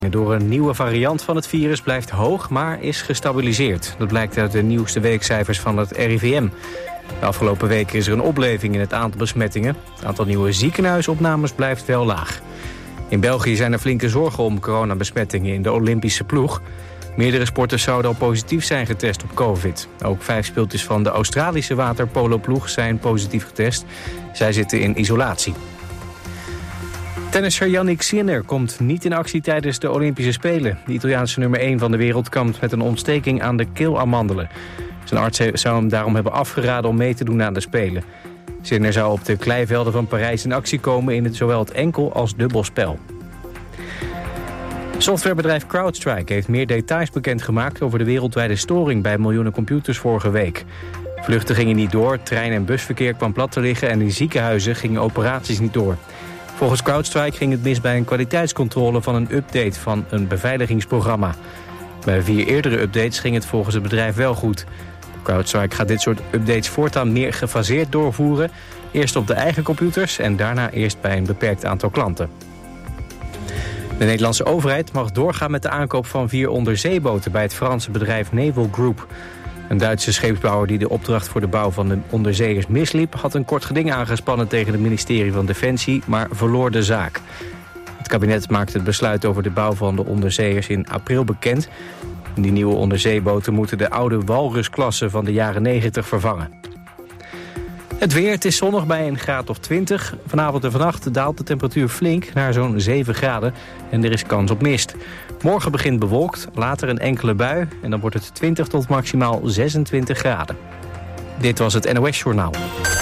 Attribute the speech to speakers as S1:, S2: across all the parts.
S1: Door een nieuwe variant van het virus blijft hoog, maar is gestabiliseerd. Dat blijkt uit de nieuwste weekcijfers van het RIVM. De afgelopen weken is er een opleving in het aantal besmettingen. Het aantal nieuwe ziekenhuisopnames blijft wel laag. In België zijn er flinke zorgen om coronabesmettingen in de Olympische ploeg. Meerdere sporters zouden al positief zijn getest op COVID. Ook 5 speeltjes van de Australische waterpoloploeg zijn positief getest. Zij zitten in isolatie. Tennisser Jannik Sinner komt niet in actie tijdens de Olympische Spelen. De Italiaanse nummer 1 van de wereld kampt met een ontsteking aan de keelamandelen. Zijn arts zou hem daarom hebben afgeraden om mee te doen aan de Spelen. Sinner zou op de kleivelden van Parijs in actie komen in zowel het enkel- als dubbelspel. Softwarebedrijf CrowdStrike heeft meer details bekendgemaakt over de wereldwijde storing bij miljoenen computers vorige week. Vluchten gingen niet door, trein- en busverkeer kwam plat te liggen en in ziekenhuizen gingen operaties niet door. Volgens CrowdStrike ging het mis bij een kwaliteitscontrole van een update van een beveiligingsprogramma. Bij 4 eerdere updates ging het volgens het bedrijf wel goed. CrowdStrike gaat dit soort updates voortaan meer gefaseerd doorvoeren. Eerst op de eigen computers en daarna eerst bij een beperkt aantal klanten. De Nederlandse overheid mag doorgaan met de aankoop van 4 onderzeeboten bij het Franse bedrijf Naval Group. Een Duitse scheepsbouwer die de opdracht voor de bouw van de onderzeeërs misliep, had een kort geding aangespannen tegen het ministerie van Defensie, maar verloor de zaak. Het kabinet maakte het besluit over de bouw van de onderzeeërs in april bekend. Die nieuwe onderzeeboten moeten de oude walrusklasse van de jaren 90 vervangen. Het weer, het is zonnig bij een graad of 20. Vanavond en vannacht daalt de temperatuur flink naar zo'n 7 graden en er is kans op mist. Morgen begint bewolkt, later een enkele bui en dan wordt het 20 tot maximaal 26 graden. Dit was het NOS Journaal.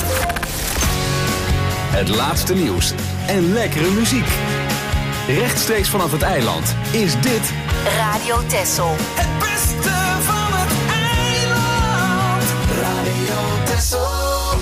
S2: Het laatste nieuws en lekkere muziek. Rechtstreeks vanaf het eiland is dit
S3: Radio Texel.
S4: Het beste van het eiland. Radio Texel.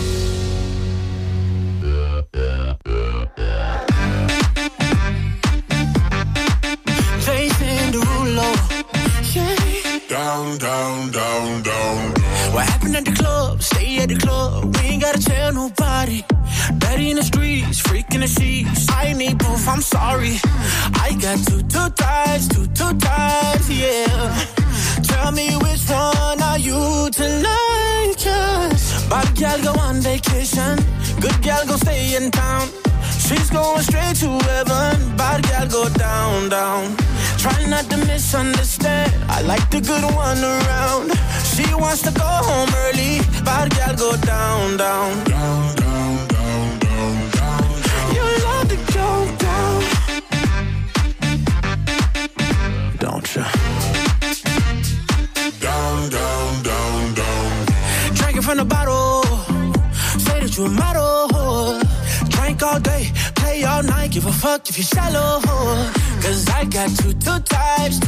S4: Chasing the rulo. Yeah. Down, down, down, down. What happened at the club? Stay at the club. We ain't gotta tell nobody. Betty in the streets, freaking the sheets. I need proof, I'm sorry. I got two types, yeah. Tell me which one are you tonight, cause bad gal go on vacation, good gal go stay in town. She's going straight to heaven, bad gal go down, down. Try not to misunderstand, I like the good one around. She wants to go home early, bad gal go down, down, down, down, down, down, down. You love to go down, don't you? Down, down, down, down. Drinking from the bottle, say that you're a model. Drink all day, play all night, give a fuck if you're shallow. Cause I got two types,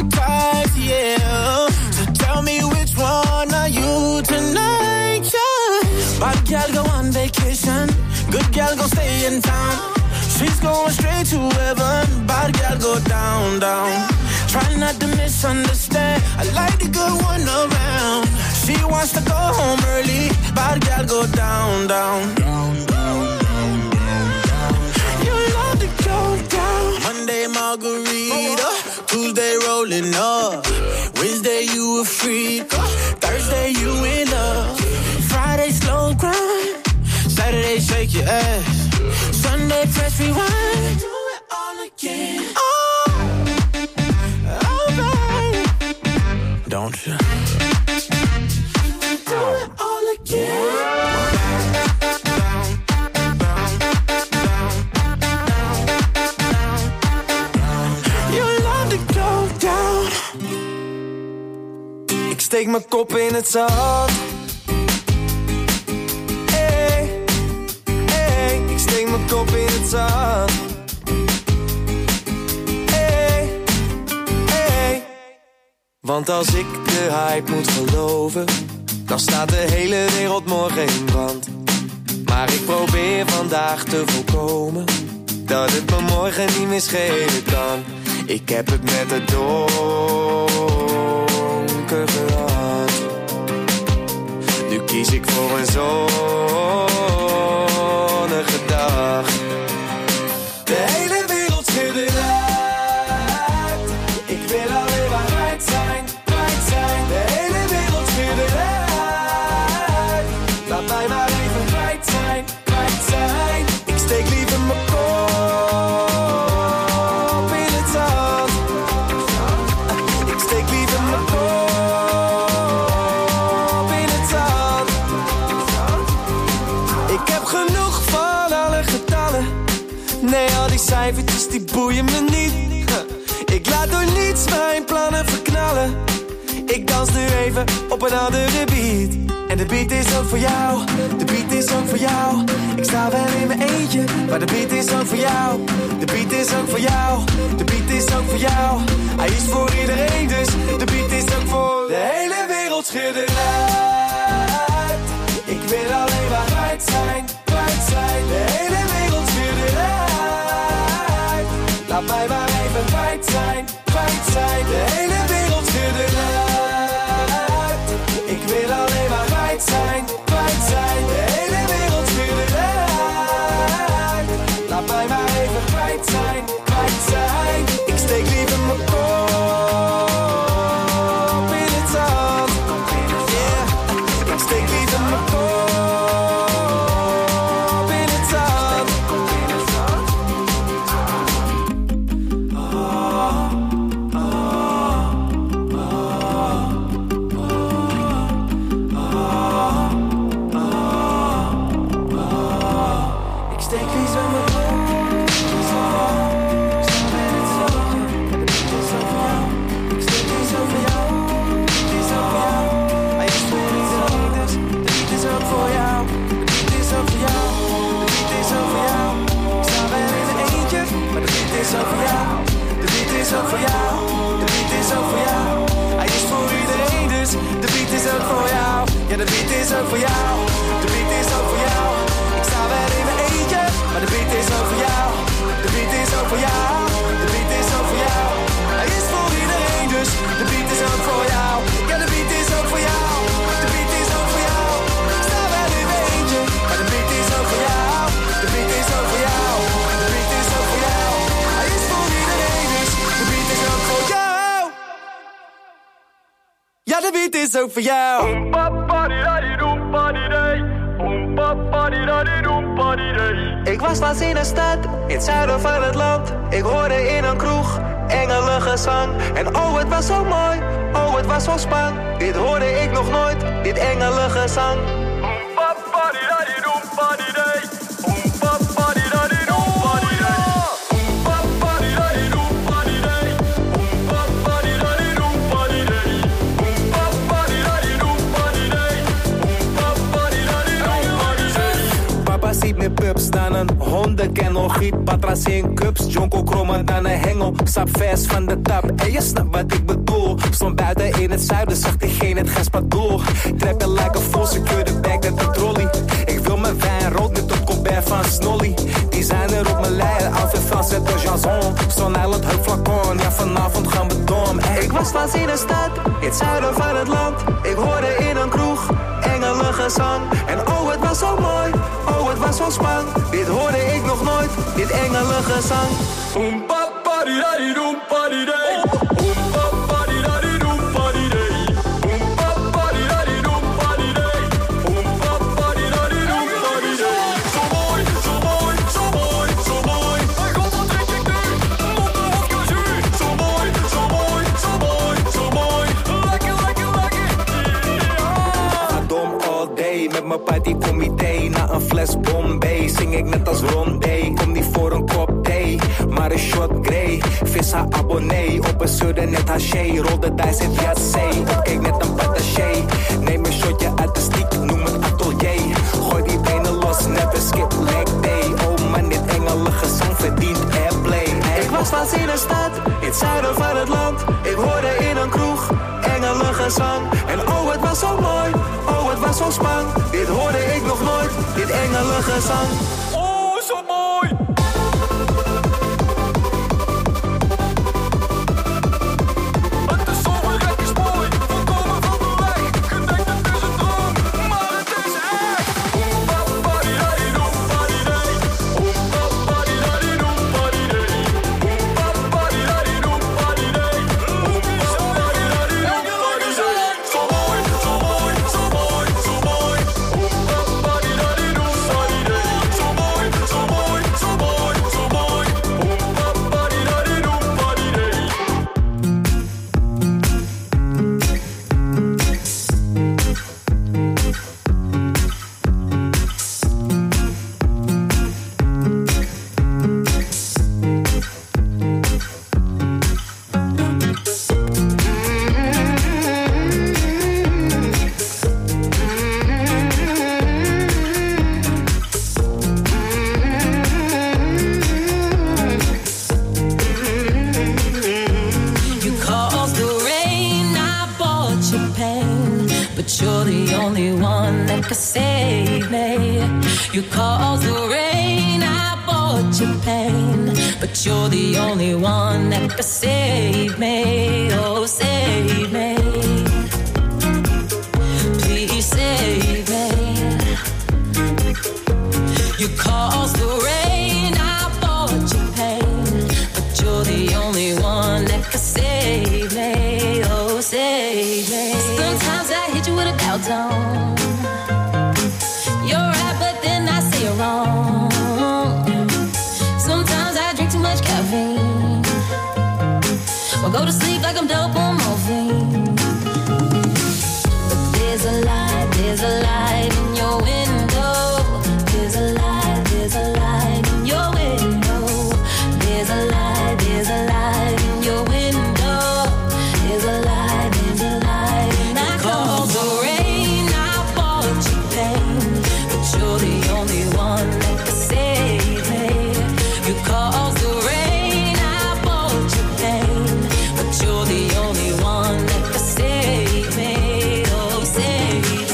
S4: yeah. So tell me which one are you tonight, yeah. Bad gal go on vacation, good gal go stay in town. She's going straight to heaven, bad gal go down, down. Try not to misunderstand, I like the good one around. She wants to go home early, bad gal go down, down, down, down, down, down, down. You love to go down. Monday margarita, Tuesday rolling up, Wednesday you a freak, Thursday you in love, Friday slow grind, Saturday shake your ass, Sunday press rewind, do it all again. Don't you? Do it all again. Down, down, down, down, down. You love to go down. Ik steek mijn kop in het zand. Hey, hey, ik steek mijn kop in het zand. Want als ik de hype moet geloven, dan staat de hele wereld morgen in brand. Maar ik probeer vandaag te voorkomen dat het me morgen niet meer schelen kan. Ik heb het met het donker gehad. Nu kies ik voor een zonnige dag. De hele wereld schudde uit. die boeien me niet. Ik laat door niets mijn plannen verknallen. Ik dans nu even op een andere beat. En de beat is ook voor jou, de beat is ook voor jou. Ik sta wel in mijn eentje, maar de beat is ook voor jou. De beat is ook voor jou, de beat is ook voor jou. Hij is voor iedereen, dus de beat is ook voor de hele wereld. Schudden uit. Ik wil alleen maar kwijt zijn, kwijt zijn. De hele wereld schudden uit. Laat mij maar even kwijt zijn, kwijt zijn. De hele wereld schudden uit. Ik wil alleen maar kwijt zijn, kwijt zijn. De hele wereld schudden uit. Laat mij maar even kwijt zijn, kwijt zijn. Ik steek liever mijn kop in het zand. Yeah, ik steek liever mijn kop in het zand. Ik steek liever mijn kop in het zand. De beat is ook voor jou. Ik steek liever voor jou. De beat is ook voor jou. Hij is voor iedereen, dus de beat is ook voor jou. De beat is ook voor jou. De beat is ook voor jou. Ik sta wel in mijn eentje, maar de beat is ook voor jou. De beat is ook voor jou. De beat is ook voor jou. Hij is voor iedereen, dus de beat is ook voor jou. Ja, de beat is ook voor jou. De beat is ook voor jou. Ik sta wel in mijn eentje, maar de beat is ook voor jou. De beat is ook voor jou. De beat is ook voor jou. Hij is voor iedereen, dus de beat is ook voor jou. Ja, de beat is ook voor jou. De beat is ook voor jou. Ik sta wel in mijn eentje, maar de beat is ook voor jou. De beat is ook voor jou. De beat is ook voor jou. Hij is voor iedereen, dus de beat is ook voor jou. Ja, de beat is ook voor jou. Ik was laatst in een stad, in het zuiden van het land. Ik hoorde in een kroeg engelengezang. En oh, het was zo mooi, oh, het was zo spannend. Dit hoorde ik nog nooit, dit engelengezang. Papa ziet me pups dan een hondenkennel. Giet patras in cups, jonko krommen dan een hengel. Sap vers van de tap, en je snapt wat ik bedoel. Stond buiten in het zuiden, zag diegene het gespadoel. Trekken like een full secure bag met de trolley. Ik wil mijn wijn rood, net op Colbert van Snolly. Die zijn er op mijn lijn, Alfred Frans en de Janson. Stone Island, Hub Flacon, ja vanavond gaan we dom. Ik was laatst in een stad, in het zuiden van het land. Ik hoorde in een kroeg engelengezang. En oh, het was zo mooi, oh, het was zo spannend. Dit hoorde ik nog nooit, dit engelengezang. Mijn partycomité na een fles Bombay. Zing ik net als Rondé. Kom niet voor een kop thee, maar een shot grey. Vis haar abonnee, op een sudden net haché. Rol de dice in Yassé, opkeek net een pataché. Neem een shotje uit de stiek, noem het atelier. Gooi die benen los, never skip leg day. Oh man, dit engelengezang verdient airplay. Ik was laatst in een stad, in het zuiden van het land. Ik hoorde in een kroeg engelengezang. En oh, het was zo mooi, oh, het was zo spannend. Dit hoorde ik nog nooit, dit engelengezang. Oh, zo mooi! Het is zo lekker mooi, volkomen van de weg. Je denkt het is een droom, maar het is echt. Zo mooi, zo mooi, zo mooi.
S3: you're the only one that could save me. You caused the rain, I bought your pain, but you're the only one that could save me. Oh, save me. Please save me. You caused the rain, I bought your pain, but you're the only one that could save me. Oh, save me. Sometimes I hit you with a dial tone. You're right, but then I say you're wrong. Sometimes I drink too much caffeine, or go to sleep like I'm dope on morphine. But there's a light in your window. There's a light in your window. There's a light in your window. There's a light, and I called the rain, I bought you pain, but you're the only one that could save me. You caused the rain, I bought you pain, but you're the only one that could save me. Oh, save me.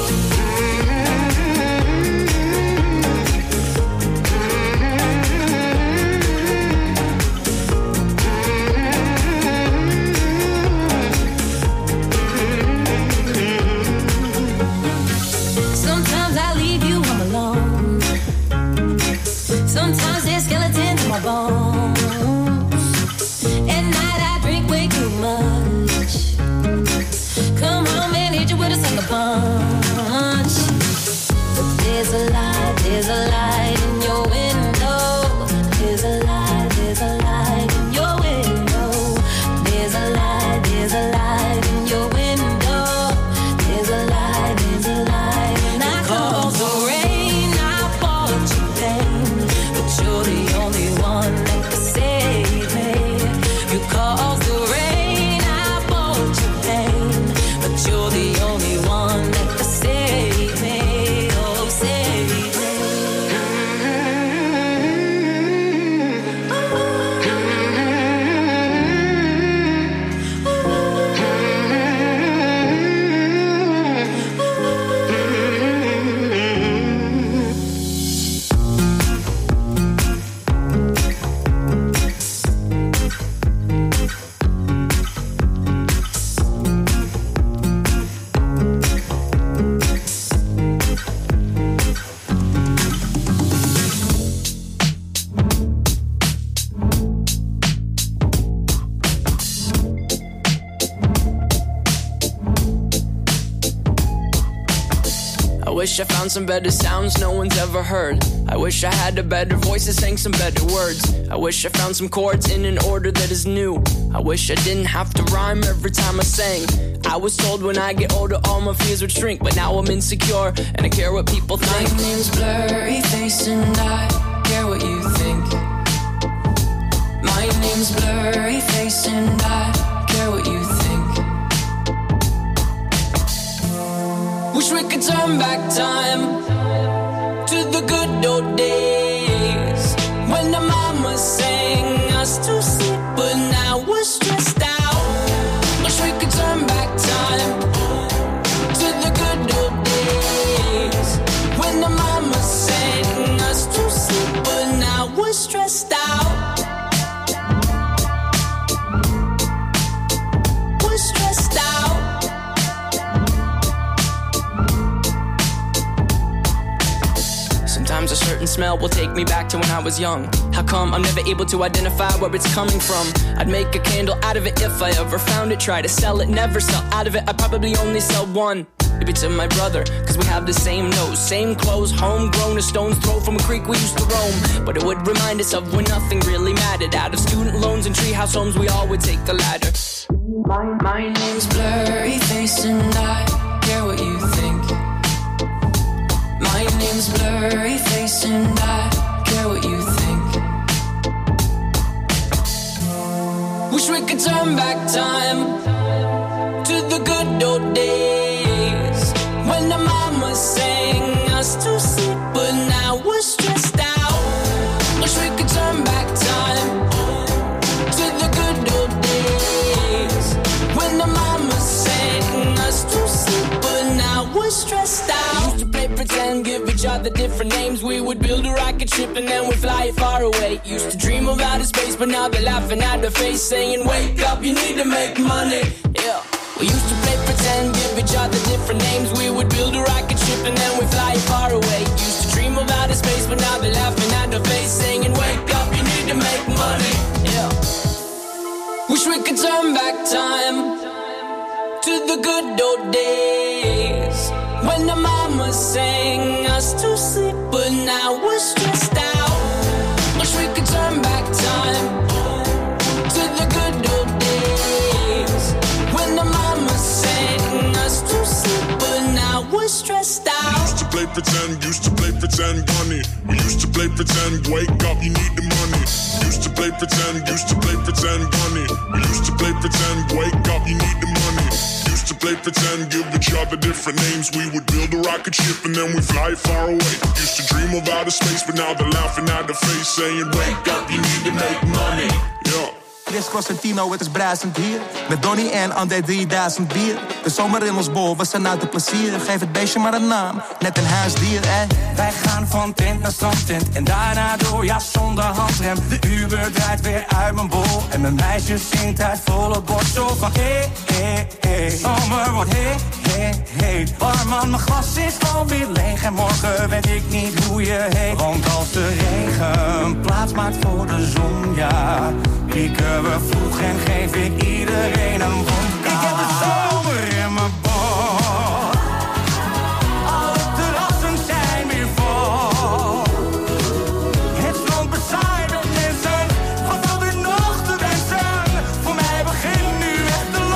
S3: Sometimes I leave you home alone. Sometimes there's skeletons in my bones. At night I drink way too much. Come home and hit you with a sucker punch. But there's a light in your window. There's a light in your window. There's a light in your window. There's a light, and I caused the rain, I bought you pain, but you're the only one that could save me. You caused the rain, I bought you pain, but you're the only one that could save me. Oh, save me.
S5: I wish I found some better sounds no one's ever heard. I wish I had a better voice that sang some better words. I wish I found some chords in an order that is new. I wish I didn't have to rhyme every time I sang. I was told when I get older all my fears would shrink, but now I'm insecure and I care what people think.
S3: My name's Blurryface and I care what you think. My name's Blurryface and I care what you think.
S5: Wish we could turn back time to the good old days when the mama sang us to sleep, but now we're stressed out. Wish we could turn back time to the good old days when the mama sang us to sleep, but now we're stressed out. We're stressed out. Sometimes a certain smell will take me back to when I was young. How come I'm never able to identify where it's coming from? I'd make a candle out of it if I ever found it. Try to sell it, never sell out of it. I'd probably only sell one. Maybe to my brother, cause we have the same nose, same clothes, homegrown, a stone's throw from a creek we used to roam. But it would remind us of when nothing really mattered. Out of student loans and treehouse homes, we all would take the ladder.
S3: My name's Blurryface and I care what you think. My name's Blurryface and I care what you think.
S5: Wish we could turn back time to the good old days when the mama sang us to sleep, but now we're stressed out. Wish we could turn back time to the good old days when the mama sang us to sleep, but now other different names. We would build a rocket ship and then we'd fly far away. Used to dream of outer space, but now they're laughing at the face, saying, wake up, you need to make money. Yeah. We used to play pretend, give each other different names. We would build a rocket ship and then we'd fly far away. Used to dream of outer space, but now they're laughing at the face, saying, wake up, you need to make money. Yeah. Wish we could turn back time to the good old days when the mama sang us to sleep, but now we're stressed out. Wish we could turn back time to the good old days when the mama sang us to sleep, but now we're stressed out.
S6: Used to play pretend, bunny. We used to play pretend, wake up, you need the money. Used to play pretend, bunny. We used to play pretend, wake up, you need the money. Used to play pretend, give each other different names. We would build a rocket ship and then we fly far away. Used to dream of outer space, but now they're laughing at the face, saying, wake up, you need to make money. Yeah.
S7: Chris Cosentino, het is bruisend hier. Met Donnie en André 3000 bier. De zomer in ons bol, we zijn uit de plezier. Geef het beestje maar een naam, net een huisdier, Wij gaan van tent naar strandtent en daarna door, ja zonder handrem. De Uber draait weer uit mijn bol en mijn meisje zingt uit volle borst zo van hey, hey, hey. Zomer wordt hey, hey, hey. Barman, mijn glas is alweer leeg en morgen weet ik niet hoe je heet. Want als de regen plaats maakt voor de zon, ja, pieken we vroeg en geef ik iedereen een wodka. Ik heb de zomer in mijn bol. Alle terrassen zijn weer vol. Het strand bezaaid met mensen. Wat valt er nog te wensen? Voor mij begint nu echt de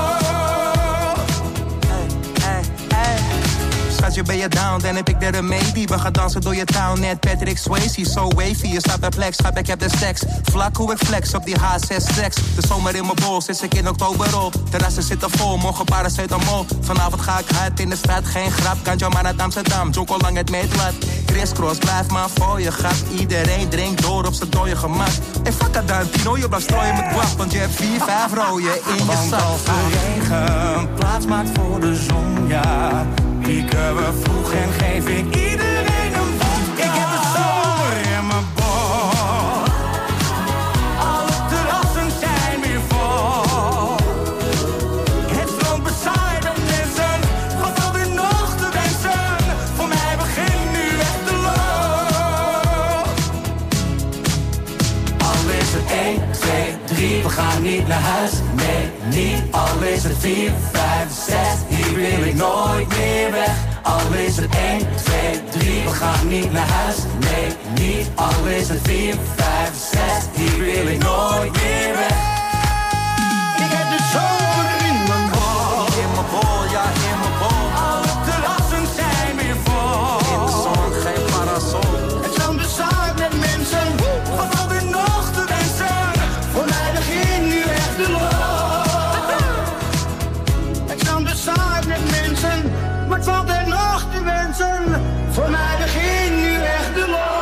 S7: lol. Hey, hey, hey. Schatje, ben je down? Dan heb ik de remedie. We gaan dansen door je town, net Patrick Swayze. So wavy, je staat perplex, schat, ik heb de seks. Vlak hoe ik flex op die H6 tracks. De zomer in mijn bol, sinds ik in oktober op. Terrassen zitten vol, morgen paracetamol. Vanavond ga ik hard in de stad, geen grap. Kan jou maar naar Amsterdam, Joko lang het meetlat. Crisscross, blijf maar voor je gat. Iedereen drinkt door op zijn dode gemak. En fuck het dan, Tino, je blijft strooien met guap. Want je hebt 4, 5 rooien in je zak. Want als de regen plaats maakt voor de zon, ja, pieken we vroeg en geef ik iedereen een wodka. Ik heb de zomer in mijn bol. Alle terrassen zijn weer vol. Het strand bezaaid met mensen. Wat valt er nog te wensen? Voor mij begint nu echt de lol. Al is het 1, 2, 3, we gaan niet naar huis. Nee, niet. Al is het 4, 5, 6, hier wil ik nooit meer weg. Al is het 1, 2, 3, we gaan niet naar huis. Nee, niet. Al is het 4, 5, 6, hier wil ik nooit meer weg. Ik heb de zomer in mijn bol. In mijn bol, ja, in mijn bol. Alle terrassen zijn weer vol. In de zon, geen parasol. Het strand bezaaid met mensen. Wat valt er nog te wensen? Voor mij begint nu echt de lol. Het strand bezaaid met mensen. Wat valt er nog te wensen? Voor mij begint nu echt de lol.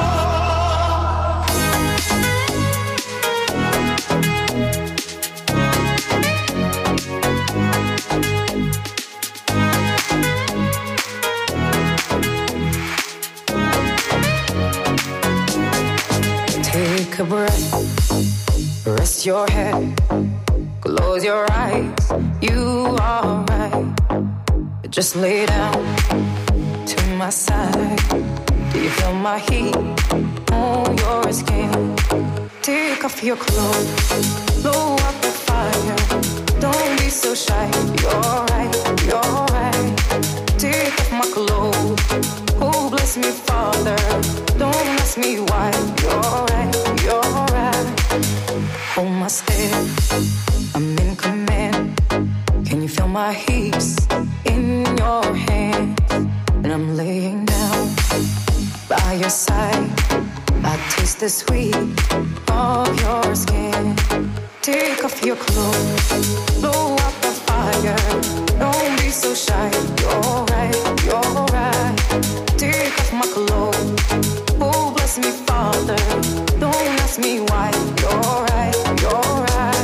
S8: Take a breath, rest your head, close your eyes, you are right. Just lay down to my side. Do you feel my heat on your skin? Take off your clothes, blow up the fire. Don't be so shy, you're right, you're right. Take off my clothes, oh bless me Father. Don't ask me why, you're right, you're right. Hold my step, I'm in command. Can you feel my hips in your hands? And I'm laying down by your side. I taste the sweet of your skin. Take off your clothes, blow up the fire. Don't be so shy, you're right, you're right. Take off my clothes, oh bless me Father. Don't ask me why, you're right, you're right.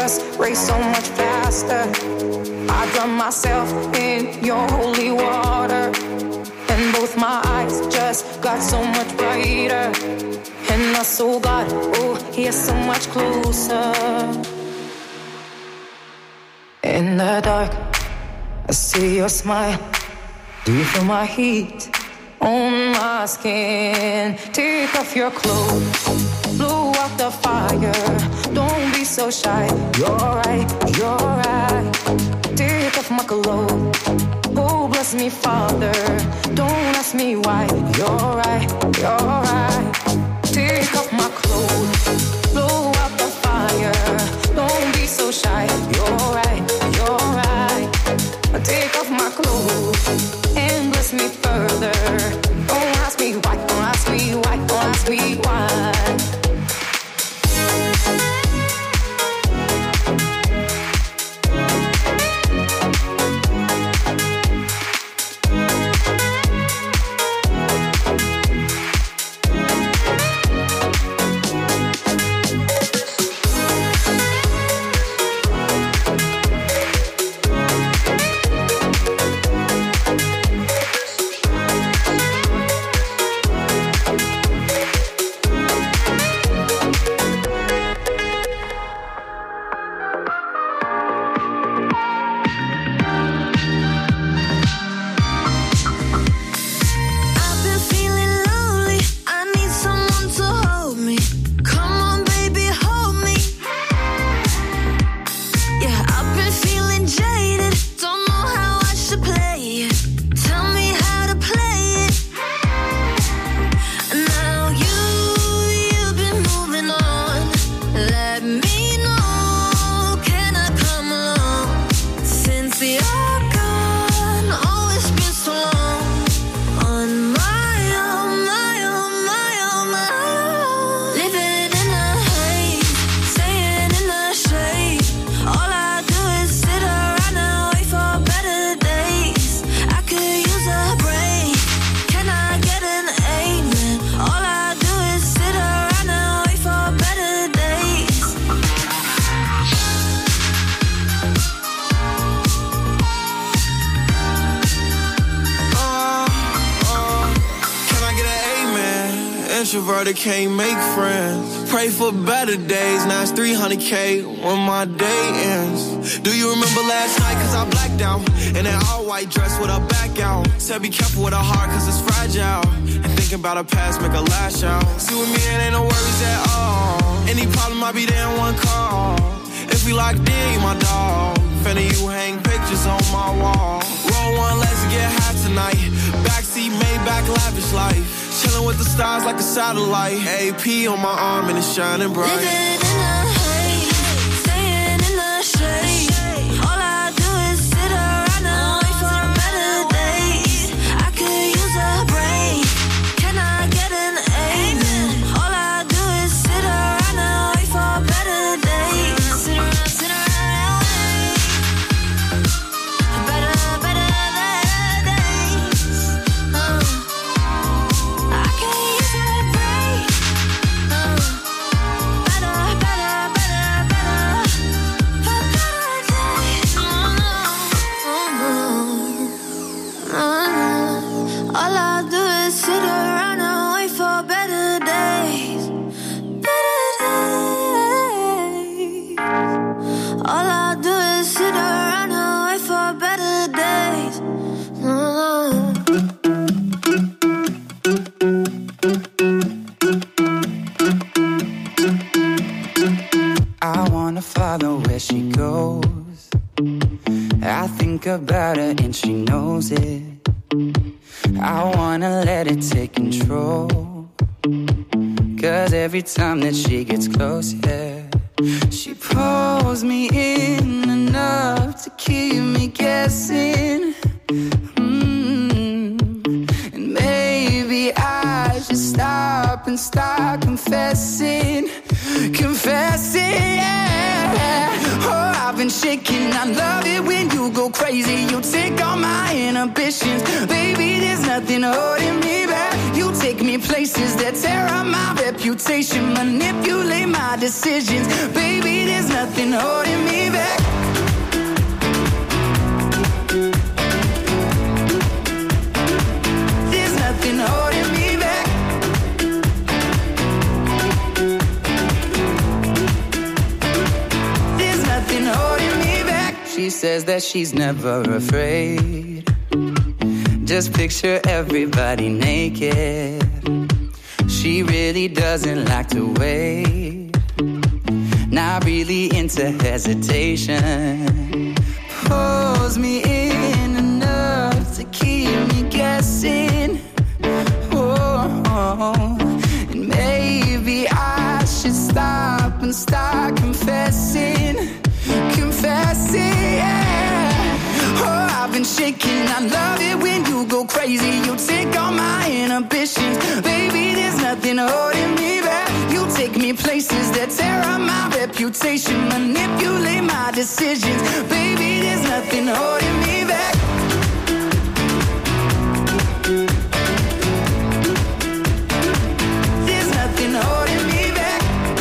S8: just race so much faster. I drown myself in your holy water, and both my eyes just got so much brighter. And I saw God, oh, He's so much closer. In the dark, I see your smile. Do you feel my heat on my skin? Take off your clothes, blow out the fire. Don't be so shy. You're right, you're right. Take off my clothes. Oh, bless me, Father. Don't ask me why. You're right, you're right. Take off my clothes, blow out the fire. Don't be so shy. You're right, you're right. Take off my clothes and bless me further. Don't ask me why, don't ask me why, don't ask me why.
S9: Introverted can't make friends. Pray for better days. Now it's 300K when my day ends. Do you remember last night? Cause I blacked out in that all white dress with a back out. Said be careful with her heart cause it's fragile. And thinking about her past make her lash out. See with me it ain't no worries at all. Any problem I be there in one call. If we locked in, you my dog. Finna you hang pictures on my wall. Roll one, let's get high tonight. Backseat Maybach, lavish life. Chillin' with the stars like a satellite. AP on my arm and it's shining bright.
S5: Living in the haze, staying in the shade. All I do is sit around and wait for better days. I could use a break. Can I get an amen? All I do is sit around and wait for better days. Sit around, wait. Better days. I can't use a break. Better days. All I do is sit around and wait for better days. Better days. All I do is sit around and wait for better days.
S10: I wanna follow where she goes. I think about her and she knows it. I wanna let it take control. Cause every time that she gets close, yeah, she pulls me in enough to keep me guessing. And maybe I should stop and start confessing. Yeah. Oh, I've been shaking. I love it when you go crazy. You take all my inhibitions. Baby, there's nothing holding me back. You take me places that tear up my reputation, manipulate my decisions. Baby, there's nothing nothing holding me back. There's nothing holding me back. There's nothing holding me back. She says that she's never afraid. Just picture everybody naked. She really doesn't like to wait. Not really into hesitation. Pulls me in enough to keep me guessing. Oh, and maybe I should stop and start confessing. Confessing, yeah. Oh, I've been shaking. I love it when you go crazy. You take all my inhibitions. Baby, there's nothing holding me back. You take me places that tear up my reputation. Manipulate my decisions. Baby, there's nothing holding me back. There's nothing holding me back.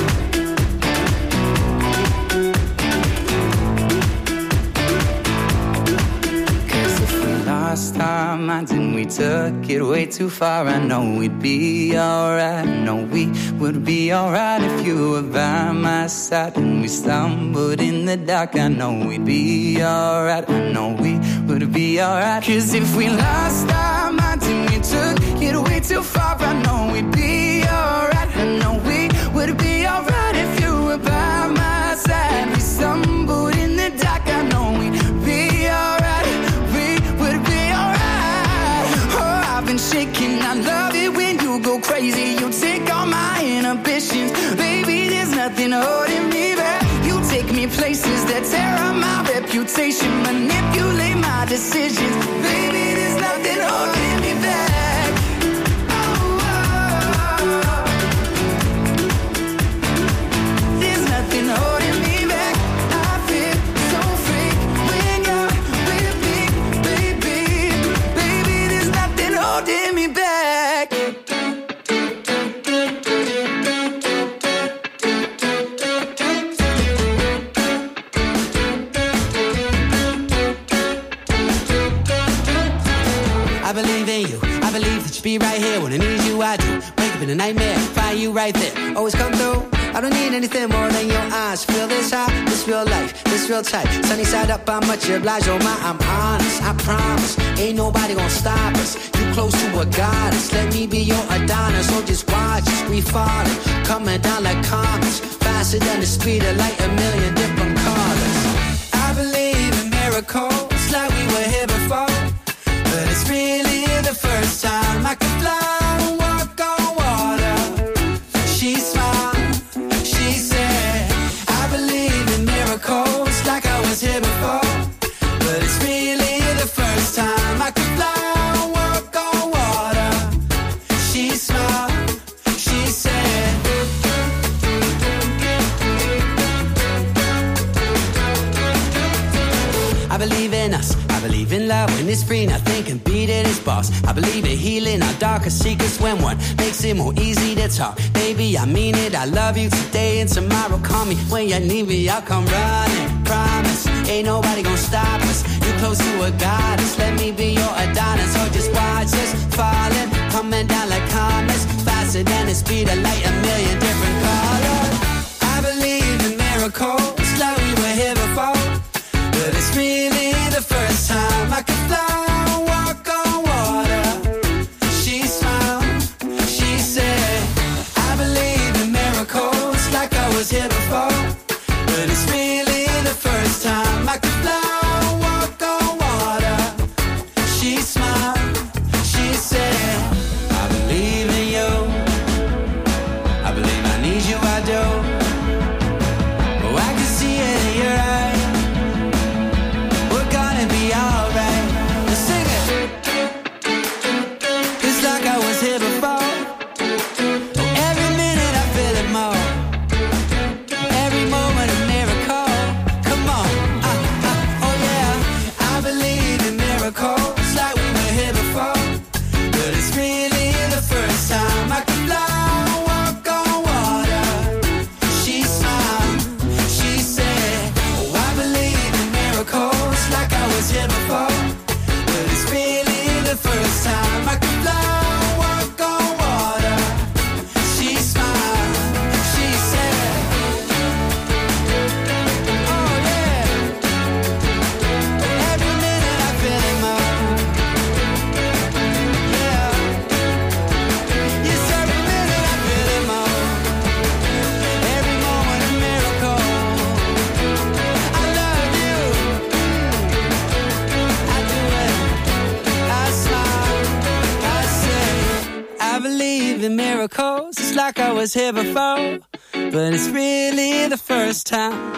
S10: Lost our minds and we took it way too far. I know we'd be alright. I know we would be alright if you were by my side. And we stumbled in the dark. I know we'd be alright. I know we would be alright. Cause if we lost our minds and we took it way too far, I know we'd be alright. I know we would be alright if you were by my side. We stumbled in the dark. I know we'd be alright. Shaking, I love it when you go crazy. You take all my inhibitions. Baby, there's nothing holding me back. You take me places that tear up my reputation. Manipulate my decisions. Baby, there's nothing holding me back. Oh, there's nothing holding me back. I feel so free when you're with me, baby. Baby, there's nothing holding me back.
S11: I believe in you. I believe that you be right here when I need you. I do. Wake up in a nightmare, find you right there. Always come through. I don't need anything more than your eyes. Feel this high, this real life, this real tight. Sunny side up, I'm much obliged. Oh my, I'm honest, I promise. Ain't nobody gonna stop us. You close to a goddess. Let me be your Adonis. So just watch us, we falling. Coming down like comets. Faster than the speed of light, a million different colors. I believe in miracles like we were here before. But it's really the first time I could fly and walk on water. She smiled, she said, I believe in miracles like I was here before. But it's really the first time I could fly and walk on water. She smiled, she said. I believe in us. I believe in love when it's free, nothing can beat it, it's boss. I believe in healing our darkest secrets when one makes it more easy to talk. Baby, I mean it, I love you today and tomorrow. Call me when you need me, I'll come running. Promise, ain't nobody gonna stop us. You close to a goddess, let me be your Adonis. So just watch us falling, coming down like comets. Faster than the speed of light, a million different colors. I believe in miracles like we were here before. But it's really the first time I could fly and walk on water. She smiled, she said, I believe in miracles like I was here before. But it's really the first time I could fly and walk on water. She smiled, she said, I believe in you. I believe I need you, I do. Oh, I can see it in your eyes. Be alright. Let's sing it. It's like I was here before. Oh, every minute I feel it more. Every moment a miracle. Come on. like I was here before, but it's really the first time.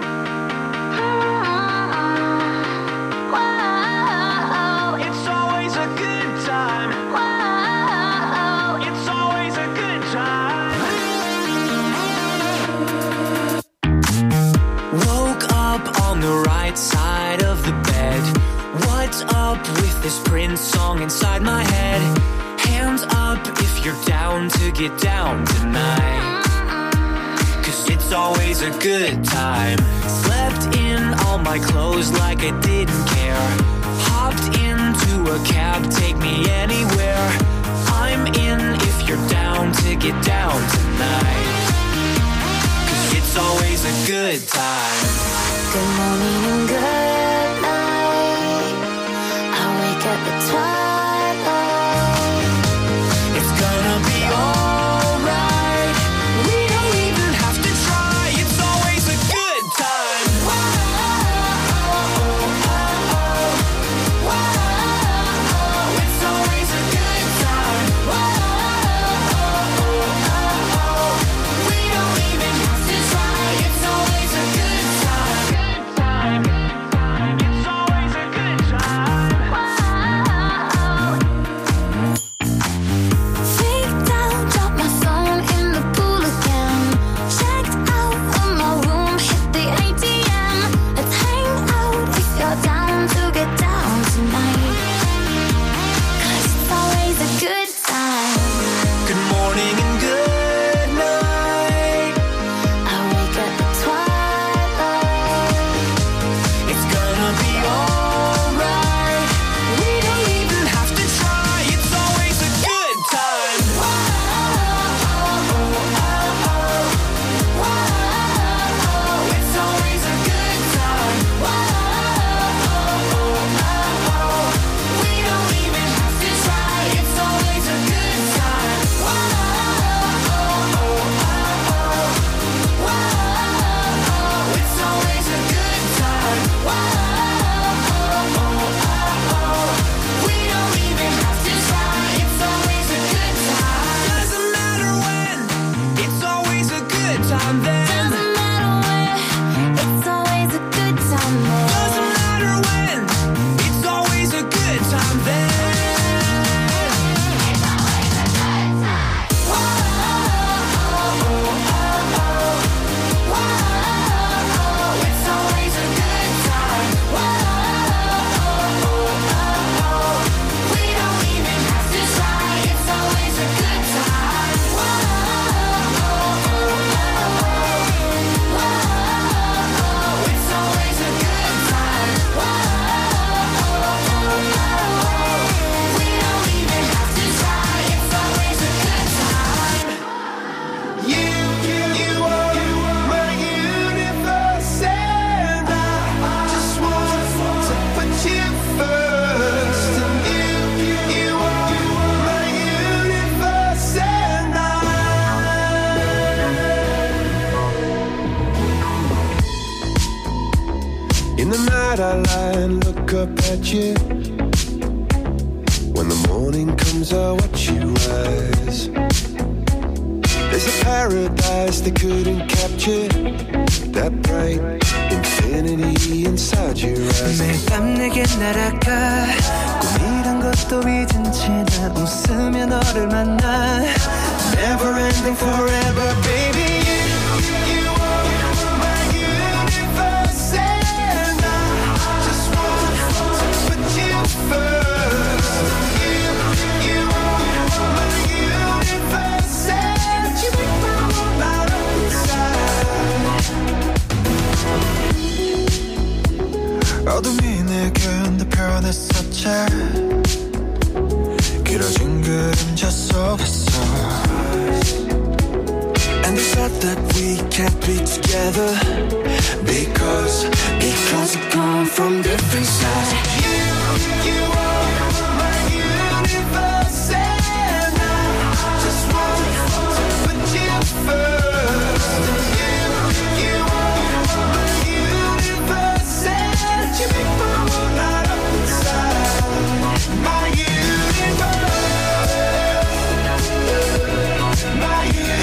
S12: The right side of the bed. What's up with this Prince song inside my head? Hands up if you're down to get down tonight, 'cause it's always a good time. Slept in all my clothes like I didn't care. Hopped into a cab, take me anywhere. I'm in if you're down to get down tonight, 'cause it's always a good time.
S3: Good morning and good night. I wake up at twilight.
S12: It's gonna be alright. We don't even have to try. It's always a good time. It's always a good time. We don't even have to try. It's always a good time. It's always a good time.
S3: Freaked out, dropped my phone in the pool again. Checked out of my room, hit the ATM. Let's hang out if you're down to get down tonight, 'cause it's always a good time.
S12: Good morning and good night.
S3: I wake up at twilight.
S12: It's gonna be alright. We don't even have to try. It's always a good time. It's always a good time. We don't even have to try. It's always a good time. It's always a good time. We don't even have to try. It's always a good time. Doesn't matter when. It's always a good time then.
S3: Doesn't matter where, it's always a good time there.
S12: Doesn't matter when. It's always a good time then. It's always a good time. We don't even have to try. It's always a good time. It's always a good time. We don't even have to try. It's always a good time. You are my universe, and I just want to put you first. And you are my universe, and
S13: In the night I lie and look up at you. When the morning comes I watch you rise. There's a paradise they couldn't capture. That bright infinity inside your eyes.
S14: 매일 밤 내게 날아가 꿈이란 것도 잊은 채 난 웃으며 너를 만나.
S13: Never ending forever, baby.
S12: you are my universe, and I just want to put you first. You are my universe, and you make my world out of inside.
S13: 어둠이 내게 흔들펴냈었지. 길어진 그림자 속에서.
S12: And they said that we can't be together because we come from different sides. You are my universe, and I just want to put you first. You are my universe, and you make my world out of inside. My universe, my universe.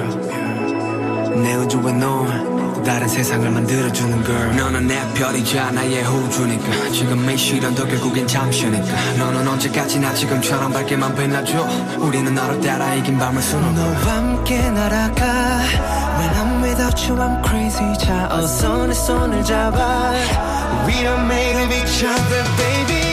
S15: 내 우주에 넌 다른 세상을 만들어주는 girl. 너는 내 별이자 나의 호주니까 지금의 시련도 결국엔 잠시니까 너는 언제까지나 지금처럼 밝게만 빛나줘. 우리는 너를 따라 이긴 밤을 수놓고
S14: 너와 함께 날아가. When I'm without you I'm crazy. 자 어서 내 손을 잡아. We are made of each other baby.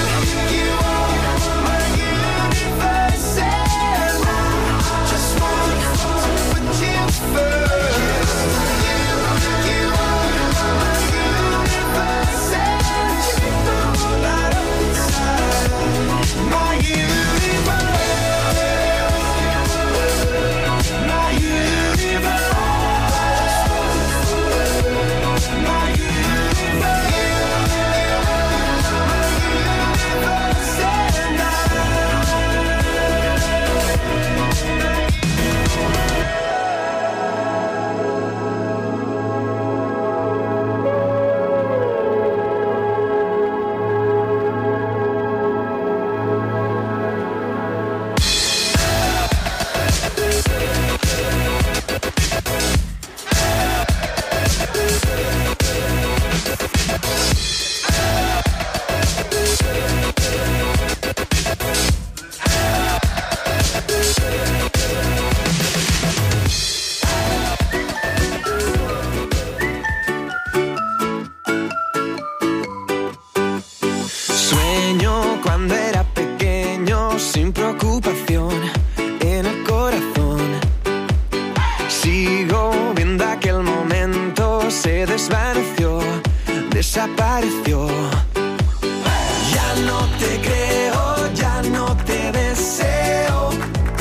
S16: Desapareció. Ya no te creo, ya no te deseo.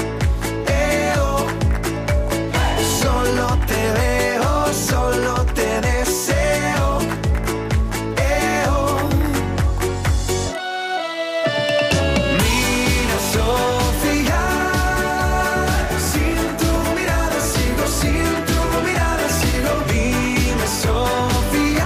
S16: Solo te veo, solo te deseo. Mira, Sofía, sin tu mirada sigo, sin tu mirada sigo. Dime, Sofía.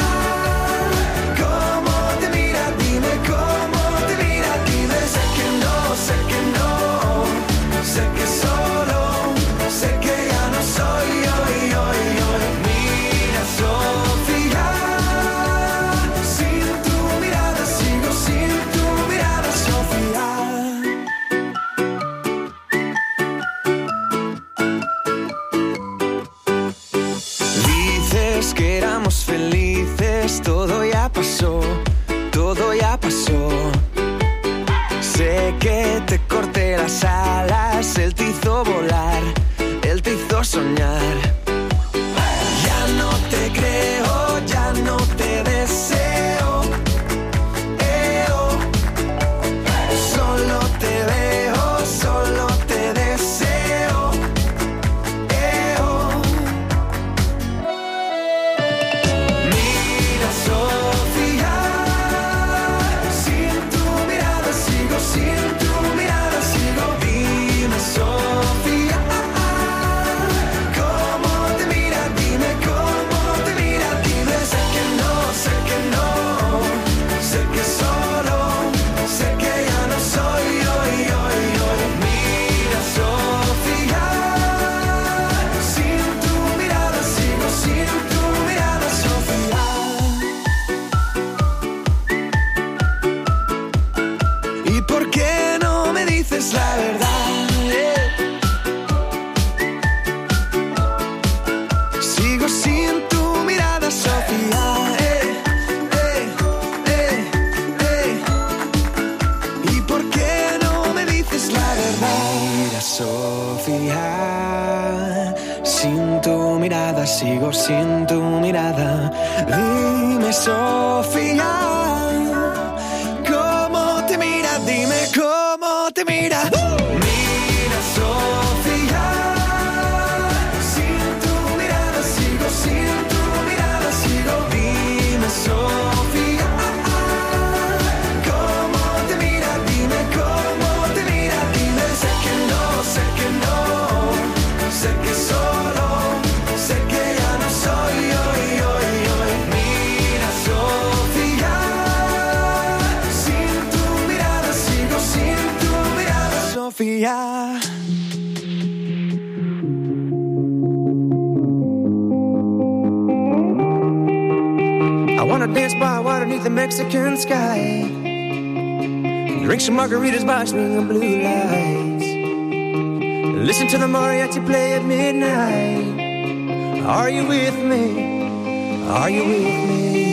S16: Que éramos felices, todo ya pasó, todo ya pasó. Sé que te corté las alas, él te hizo volar, él te hizo soñar. Ya no te creo, ya no te deseo. Solo te veo, solo te deseo. La verdad, sigo sin tu mirada, Sofía. ¿Y por qué no me dices la verdad? Mira, Sofía, sin tu mirada sigo, sin tu mirada. Dime, Sofía, ¿cómo te mira? Dime cómo te mira. Mira, Sofía, sin tu mirada sigo, sin tu mirada sigo. Dime, Sofía, ¿cómo te mira? Dime cómo te mira. Dime, sé que no, sé que solo, sé que ya no soy hoy. Mira, Sofía, sin tu mirada sigo, sin tu mirada, Sofía.
S14: wanna dance by water beneath the Mexican sky. Drink some margaritas by swinging blue lights. Listen to the mariachi play at midnight. Are you with me? Are you with me?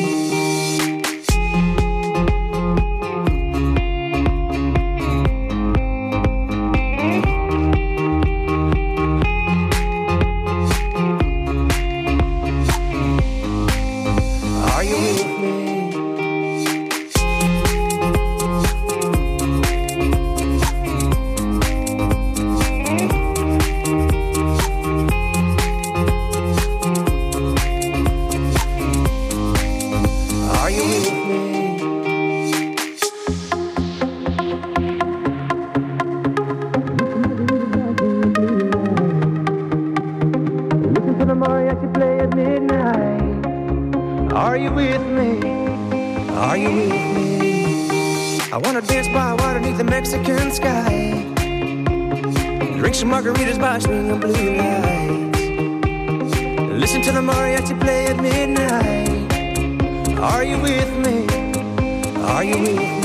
S14: Margaritas by swinging blue lights. Listen to the mariachi play at midnight. Are you with me? Are you with me?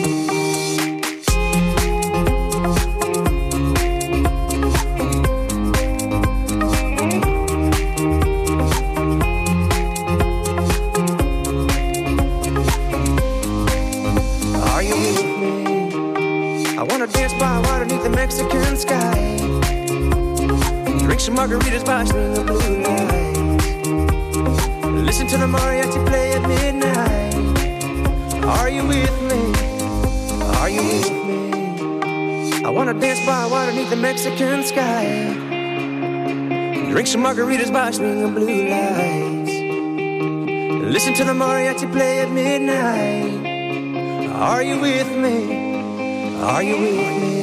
S14: Are you with me? I wanna dance by water beneath the Mexican sky. Drink some margaritas by swinging blue lights. Listen to the mariachi play at midnight. Are you with me? Are you with me? I wanna dance by water beneath the Mexican sky. Drink some margaritas by swinging blue lights. Listen to the mariachi play at midnight. Are you with me? Are you with me?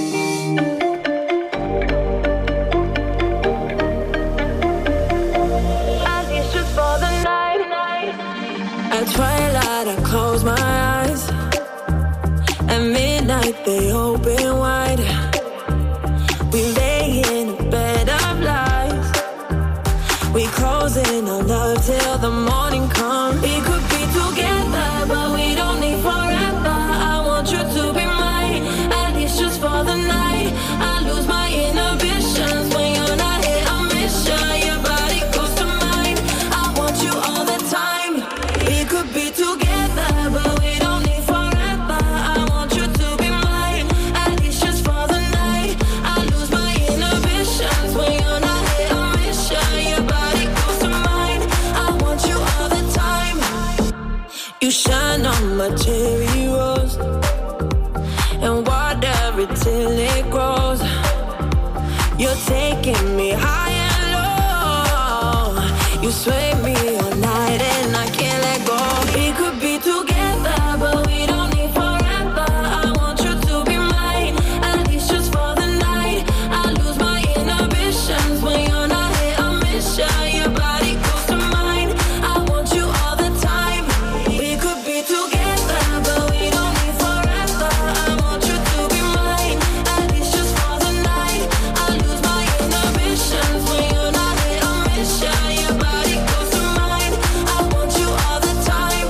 S17: At twilight I close my eyes. At midnight they open wide. We lay in a bed of lies. We closing our love till the morning comes. We could be together, but we don't need forever. I want you to be mine, at least just for the night. I lose my inhibitions when you're not here. I miss you, your body goes to mine. I want you all the time. We could be together, but we don't need forever. I want you to be mine, at least just for the night. I lose my inhibitions when you're not here. I miss you, your body goes to mine. I want you all the time. You shine on my cherry rose and water it till it grows. You're taking me high and low. You sway me all night and I can't let go. We could be together, but we don't need forever. I want you to be mine, at least just for the night. I lose my inhibitions when you're not here. I miss you, your body goes to mine. I want you all the time. We could be together, but we don't need forever. I want you to be mine, at least just for the night. I lose my inhibitions when you're not here. I miss you, your body goes to mine. I want you all the time.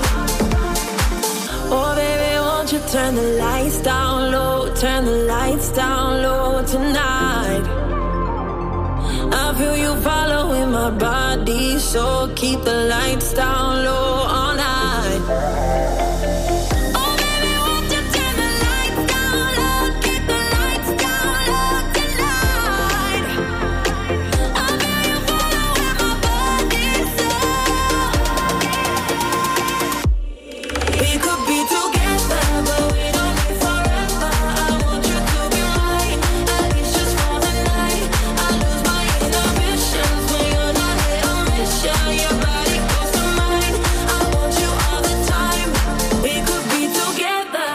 S17: Oh baby, won't you turn the lights down low, turn the lights down low tonight. I feel you following my body, so keep the lights down low all night. Oh baby, won't you turn the lights down low, keep the lights down low tonight. I feel you following my body, so we could be together, but we don't need forever. I want you to be mine, at least just for the night. I lose my inhibitions when you're not here. I miss you, your body goes to mine. I want you all the time. We could be together.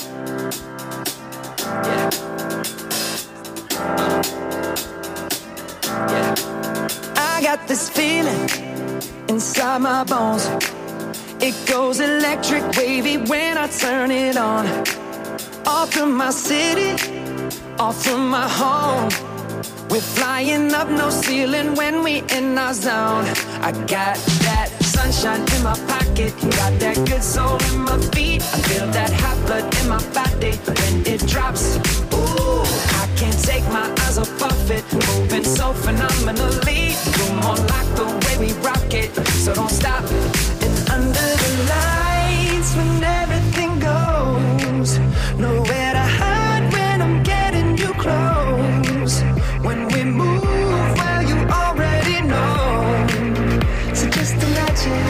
S14: I got this feeling inside my bones. It goes electric wavy when I turn it on. Off from my city, off from my home. We're flying up no ceiling when we in our zone. I got that
S5: Sunshine in my pocket, got that good soul in my feet. I feel that hot blood in my body when it drops. Ooh, I can't take my eyes off it, moving so phenomenally. You're more like the way we rock it, so don't stop. And under the lights, when everything goes, nowhere to hide when I'm getting you close. When we move, well, you already know. So just imagine.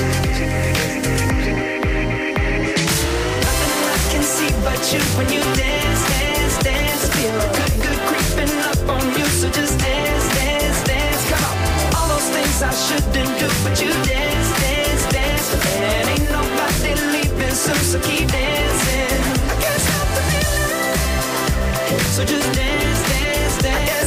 S5: Nothing I can see but you when you dance, dance, dance. Feel good, good creeping up on you. So just dance, dance, dance. Come on. All those things I shouldn't do, but you dance, dance, dance. And ain't nobody leaving soon, so keep dancing. I can't stop the feeling. So just dance, dance, dance.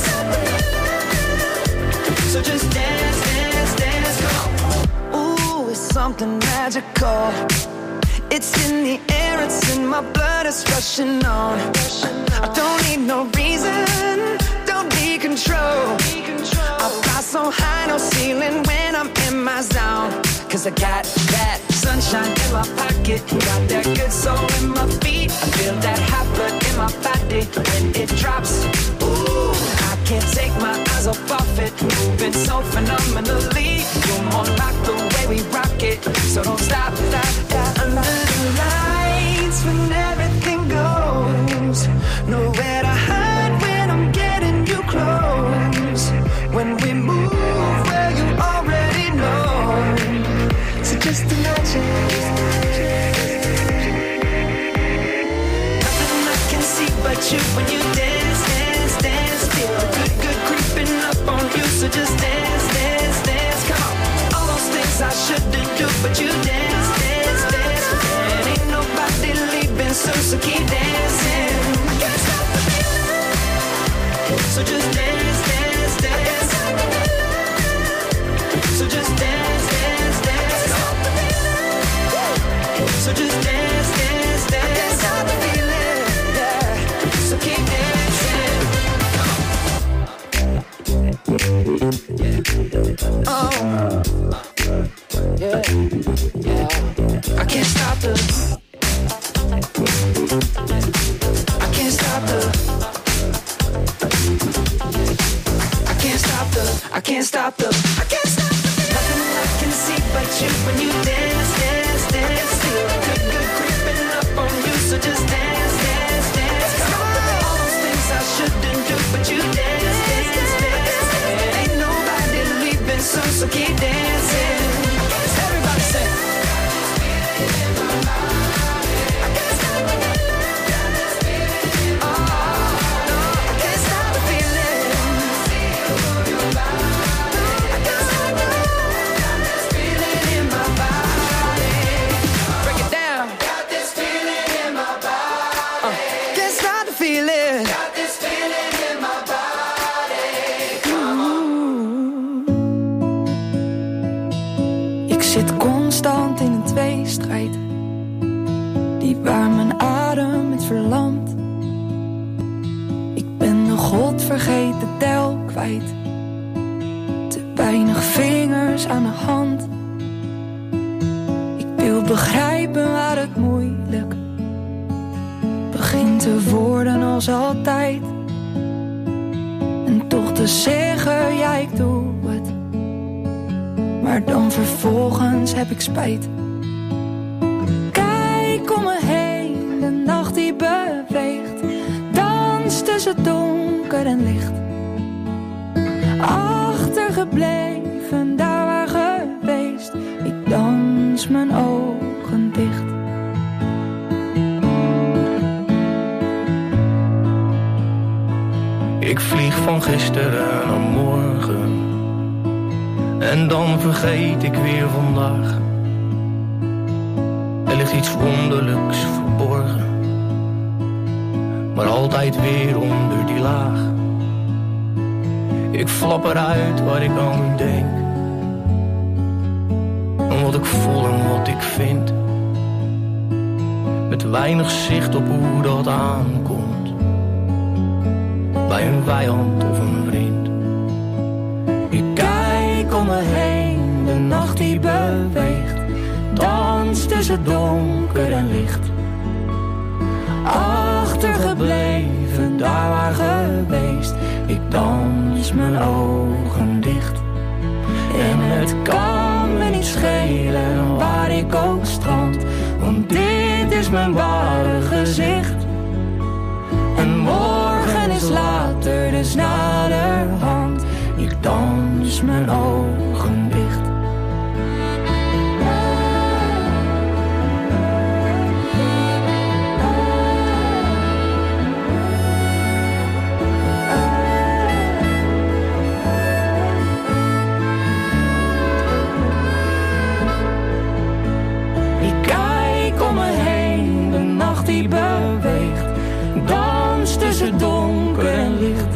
S5: So just dance, dance, dance. Come on. Ooh, it's something magical. It's in the air, it's in my blood, it's rushing on. I don't need no reason, don't be control. I fly so high, no ceiling when I'm in my zone. Cause I got that sunshine in my pocket, got that good soul in my feet. I feel that hot blood in my body when it drops. Ooh, I can't take my eyes off it, moving so phenomenally. You're more like the way we rock it, so don't stop, stop, stop. Under the lights when everything goes, nowhere to hide when I'm getting you close. When we move, well, you already know. So just imagine. Nothing I can see but you when you dance, dance, dance. Feel good, good creeping up on you. So just dance, dance, dance. Come on. All those things I shouldn't do, but you dance, dance, dance. And ain't nobody leaving soon, so keep dancing. I can't stop the feeling. So just dance, dance, dance. So just dance, dance, dance. So just dance, dance, dance. I can't stop the feeling, yeah. So keep dancing. Oh, yeah, yeah. I can't stop the. I can't stop the. I can't stop the. I can't stop the. I can't stop the. Nothing I can see but you when you dance, dance, dance. Feel good, good creeping up on you. So just dance, dance, dance. All those things I shouldn't do, but you dance, dance, dance. And ain't nobody leaving soon, so keep dancing. Everybody say. Zit constant in een tweestrijd, die waar mijn adem het verlamt. Ik ben de godvergeten tel kwijt, te weinig vingers aan de hand. Ik wil begrijpen waar het moeilijk begint te worden als altijd. En toch te zeggen, ja ik doe het, maar dan vervolgens heb ik spijt. Kijk om me heen, de nacht die beweegt, dans tussen donker en licht. Achtergebleven, daar waar geweest, ik dans mijn ogen dicht.
S18: Ik vlieg van gisteren naar morgen, en dan vergeet ik weer vandaag. Er ligt iets wonderlijks verborgen, maar altijd weer onder die laag. Ik flap eruit waar ik aan denk, en wat ik voel en wat ik vind, met weinig zicht op hoe dat aankomt, bij een vijand of een vriend. Ik kijk om me heen, de nacht die beweegt, tussen donker en licht. Achtergebleven, daar waar geweest. Ik dans mijn ogen dicht. En het kan me niet schelen waar ik ook strand. Want dit is mijn ware gezicht. En morgen is later, dus naderhand. Ik dans mijn ogen dicht. Die beweegt, dans tussen donker en licht.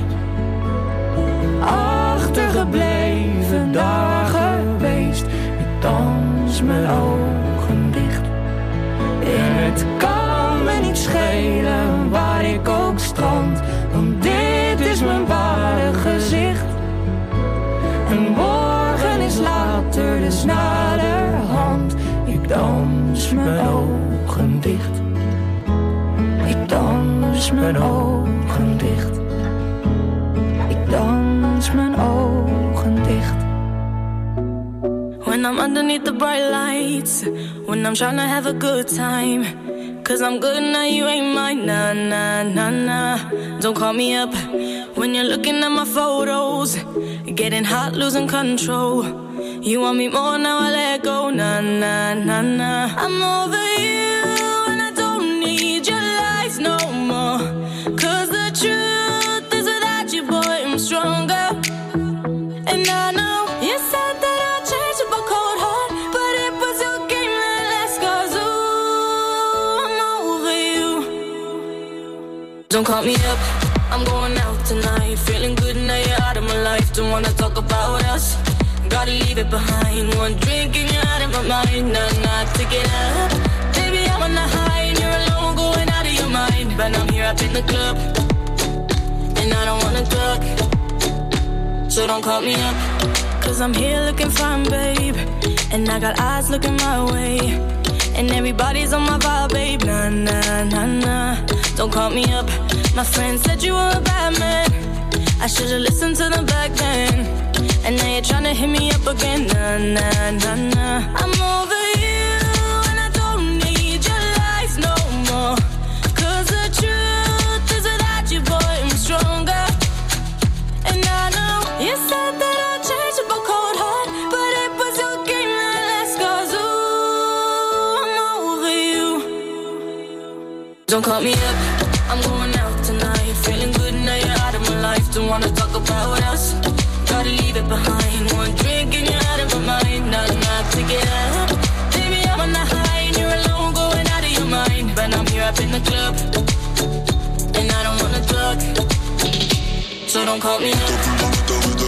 S18: Achtergebleven, daar geweest. Ik dans mijn ogen dicht. En het kan me niet schelen waar ik ook strand. Want dit is mijn ware gezicht. En morgen is later, dus naderhand. Ik dans mijn ogen dicht. Ik dans mijn ogen dicht. Ik dans mijn ogen dicht.
S17: When I'm underneath the bright lights, when I'm trying to have a good time. Cause I'm good now, you ain't mine, nah, nah, nah, nah. Don't call me up when you're looking at my photos. Getting hot, losing control. You want me more, now I let go, nah, nah, nah, nah. I'm over you. No more, cause the truth is without you, boy, I'm stronger. And I know you said that I'd change up a cold heart, but it was your game that last, cause ooh, I'm over you. Don't call me up, I'm going out tonight. Feeling good now you're out of my life. Don't wanna talk about us, gotta leave it behind. One drink and you're out of my mind. Nah, nah, take it up. Baby, I'm on the high and you're alone, going out of your mind. But I'm here up in the club, and I don't wanna talk, so don't call me up. Cause I'm here looking fine, babe, and I got eyes looking my way. And everybody's on my vibe, babe, nah, nah, nah, nah. Don't call me up, my friend said you were a bad man. I should've listened to them back then. And now you're trying to hit me up again, nah, nah, nah, nah. I'm over you, and I don't need your lies no more. Cause the truth is without you, boy, I'm stronger. And I know you said that I'd change up a cold heart, but it was your game that last, cause ooh, I'm over you. Don't call me up, I'm going out tonight. Feeling good now you're out of my life. Don't wanna talk about us, gotta leave it behind. One drink and you're out of my mind. Nah, nah, take it up. Baby, I'm on the high and you're alone, going out of your mind. But I'm here up in the club, and I don't wanna talk, so don't call me up. Don't call me up.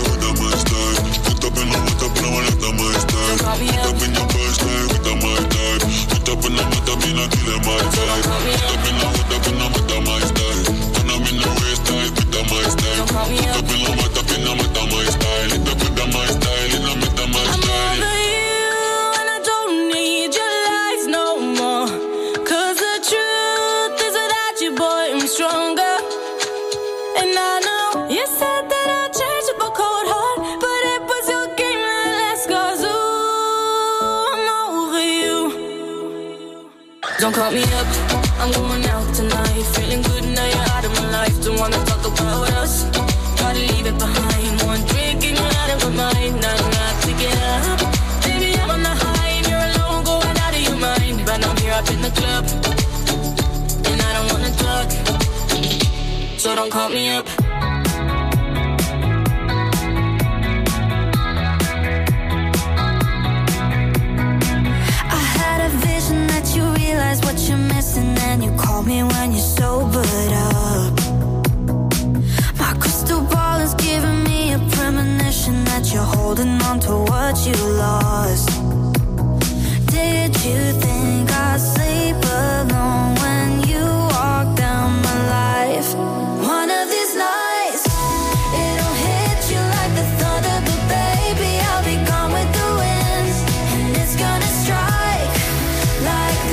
S17: Don't call me up, I'm going out tonight. Feeling good now you're out of my life. Don't wanna talk about us, gotta leave it behind. One drink and you're out of my mind. Nah, nah, take it up. Baby, I'm on the high and you're alone, going out of your mind. But I'm here up in the club, and I don't wanna talk, so don't call me up.
S3: What you're missing, and you call me when you're sobered up. My crystal ball is giving me a premonition that you're holding on to what you lost. Did you think I'd sleep alone when you walk down my life? One of these nights, it'll hit you like the thunder, but baby, I'll be gone with the wind, and it's gonna strike like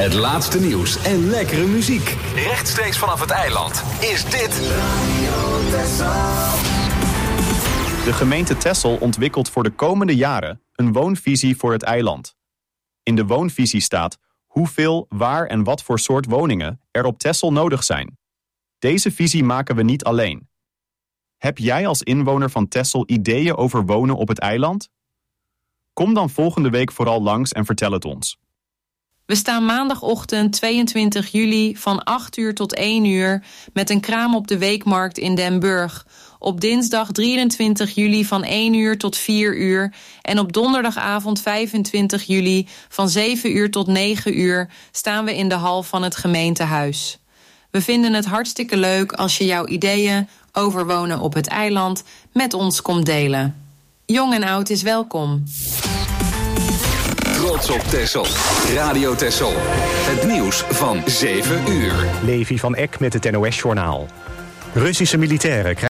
S2: Het laatste nieuws en lekkere muziek. Rechtstreeks vanaf het eiland is dit Radio Texel.
S19: De gemeente Texel ontwikkelt voor de komende jaren een woonvisie voor het eiland. In de woonvisie staat hoeveel, waar en wat voor soort woningen er op Texel nodig zijn. Deze visie maken we niet alleen. Heb jij als inwoner van Texel ideeën over wonen op het eiland? Kom dan volgende week vooral langs en vertel het ons.
S20: We staan maandagochtend 22 juli van 8 uur tot 1 uur... met een kraam op de Weekmarkt in Den Burg. Op dinsdag 23 juli van 1 uur tot 4 uur... en op donderdagavond 25 juli van 7 uur tot 9 uur... staan we in de hal van het gemeentehuis. We vinden het hartstikke leuk als je jouw ideeën over wonen op het eiland... met ons komt delen. Jong en oud is welkom.
S2: Trots op Texel. Radio Texel. Het nieuws van 7 uur.
S21: Levi van Eck met het NOS-journaal. Russische militairen